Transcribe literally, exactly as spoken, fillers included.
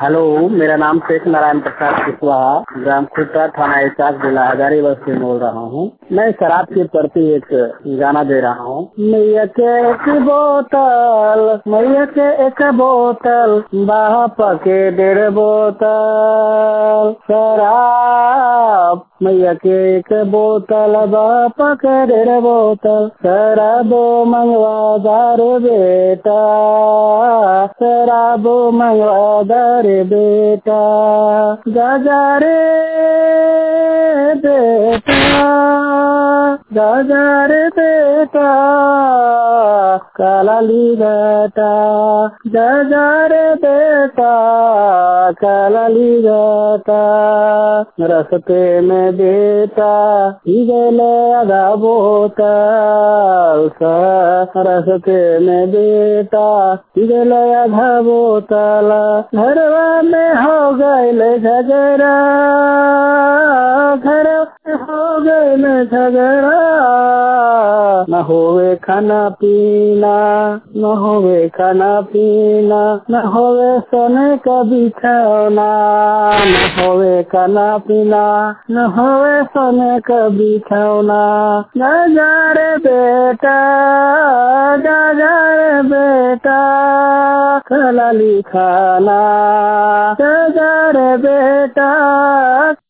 Hello, मेरा नाम शेख नारायण प्रसाद कुशवाहा, ग्राम खुटरा, थाना एहसास, जिला हजारीबाग से बोल रहा हूँ। मैं शराब के प्रति एक गाना दे रहा हूँ। मैया के एक बोतल, मैया के एक बोतल, बाप के डेढ़ बोतल शराब। मैया के एक बोतल, बाप के डेढ़ बोतल शराब मंगवा दार बेटा, शराब मंगवा दार बेटा, जा जा रे बेटा, जा जा रे बेटा, काला ली बेटा, जा जा रे बेटा, काला ली बेटा। रस्ते में बेटा गले आधा बोतल, रस्ते में बेटा गले आधा बोतल, घरवा में हो गए झगड़ा, घर में हो गए झगड़ा, न होवे खाना पीना, न होवे खाना पीना, न होवे सोने का बिछौना, न होवे खाना पीना, न होवे सोने का बिछौना। जा जा रे बेटा, जा जा रे बेटा, खाला लिखाना, जा जा रे बेटा,